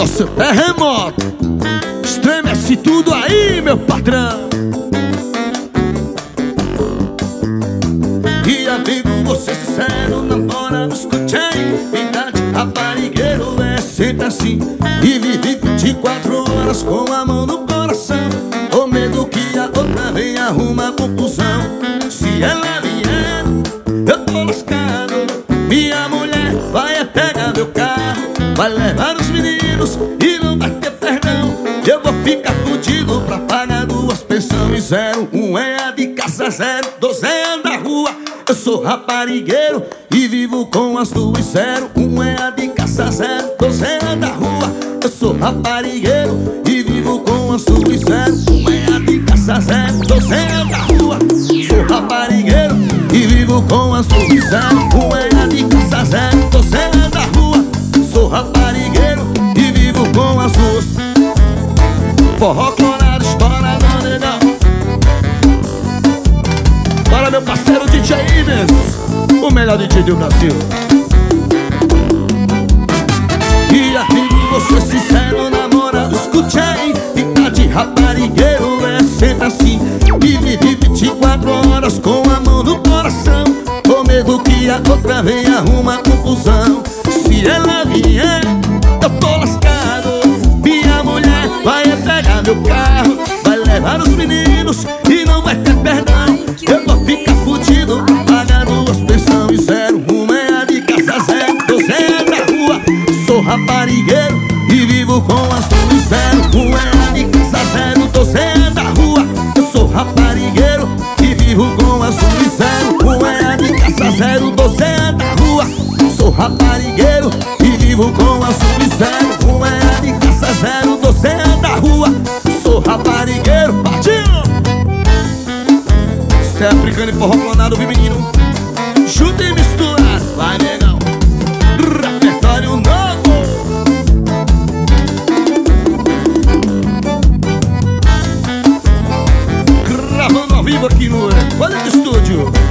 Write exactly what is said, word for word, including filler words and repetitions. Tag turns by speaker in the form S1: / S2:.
S1: nosso terremoto. Estremece tudo aí, meu patrão. E amigo, você sincero, namora, escutei. Idade raparigueiro é sempre assim. E vive vinte e quatro horas com a mão no coração, com medo que a outra venha arruma confusão. Se ela vier, eu tô lascado. Minha mulher vai pegar meu carro, vai levar os meninos e não vai ter perdão. Eu vou ficar fudido pra pagar duas pensões. Zero, um é a de casa, zero, dois é a da rua. Eu sou raparigueiro e vivo com as duas. Zero, um é a de casa, zero, dois é a da rua. Eu sou raparigueiro e vivo com as duas. Zero, um é a de casa, zero, dois é a da rua. Sou raparigueiro e vivo com as duas. Zero, um é a de casa, zero, dois é a da rua. Sou raparigueiro e vivo com as duas. Forró clonado, estoura não, negão. Bora, meu parceiro D J Ines, o melhor D J do Brasil. E amigo, você sincero, namora, escutei. Idade raparigueiro é sempre assim. E vive vinte e quatro horas com a mão no coração, com medo que a outra venha arruma confusão. Se ela vier, eu tô lascado. Minha mulher vai pegar meu carro, vai levar os meninos e não vai ter perdão. Eu vou ficar fudido, pagar duas pensões. Zero, uma é a de casa, zero, dois é a da rua. Sou raparigueiro e vivo com as duas. Zero, um é a de casa, zero, dois é a da rua. Eu sou raparigueiro e vivo com as duas. Zero, um é a de casa, zero, dois é a da rua. Sou raparigueiro e vivo com as duas. Zero, um é a de casa, zero, dois é a da rua. Sou raparigueiro, partiu! Cê é africano e forró clonado, viu, menino? Junto e misturado, vai, negão. Repertório novo. Gravando ao vivo aqui no Quality Studio.